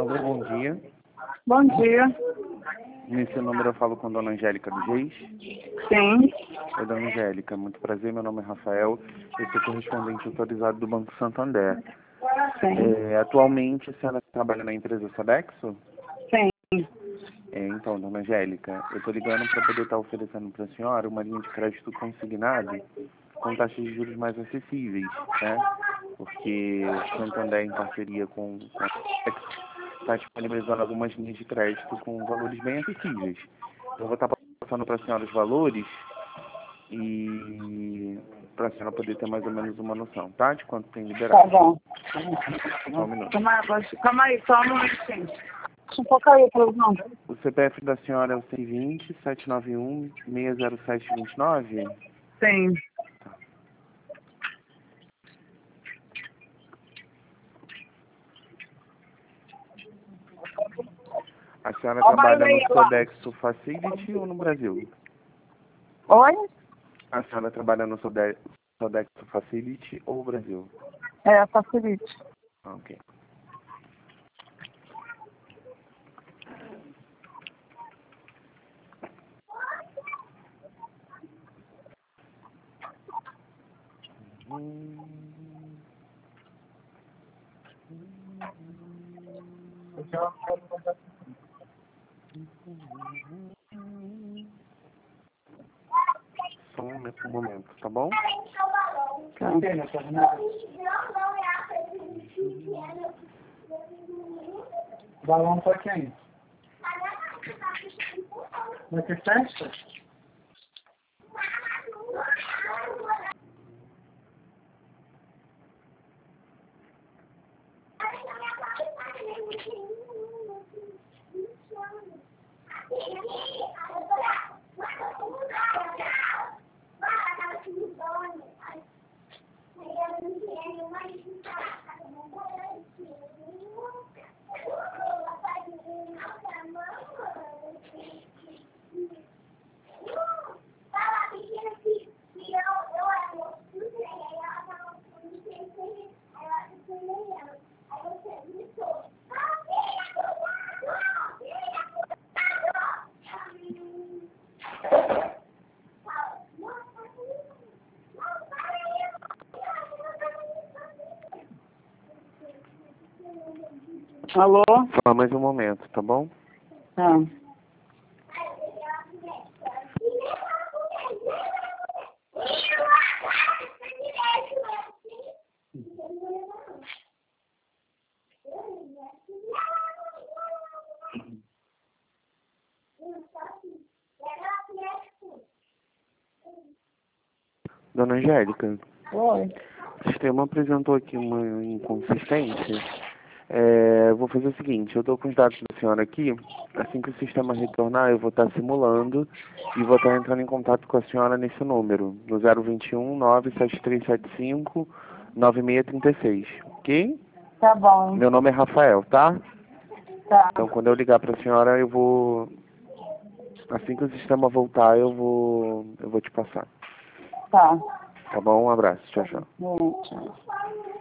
Alô, bom dia. Bom dia. Nesse número eu falo com a dona Angélica dos Reis. Sim. Oi, dona Angélica, muito prazer, meu nome é Rafael, eu sou correspondente autorizado do Banco Santander. Sim. Atualmente a senhora trabalha na empresa Sodexo? Sim. Então, dona Angélica, eu estou ligando para poder estar oferecendo para a senhora uma linha de crédito consignado com taxas de juros mais acessíveis, né? Porque o Santander, em parceria com a Sodexo, está disponibilizando algumas linhas de crédito com valores bem acessíveis. Eu vou estar passando para a senhora os valores e para a senhora poder ter mais ou menos uma noção, tá? De quanto tem liberado. Tá bom. Só um minuto. Calma aí, só um minutinho. Deixa um pouco aí, pelo nome. O CPF da senhora é o 620-791-60729? Sim. A senhora Ó, trabalha barulho no aí, lá. Sodexo Facility ou no Brasil? Oi? A senhora trabalha no Sodexo Facility ou Brasil? É, facilite. Ok. Só um momento, tá bom? Tá. Balão pra quem? Vai ter festa? Alô? Só mais um momento, tá bom? Tá. Dona Angélica, Oi. o sistema apresentou aqui uma inconsistência. Vou fazer o seguinte, eu estou com os dados da senhora aqui, assim que o sistema retornar eu vou estar simulando e vou estar entrando em contato com a senhora nesse número, no 021 97375 9636, ok? Tá bom. Meu nome é Rafael, tá? Tá. Então quando eu ligar para a senhora eu vou, assim que o sistema voltar eu vou te passar. Tá. Tá bom? Um abraço, tchau, tchau. Tchau.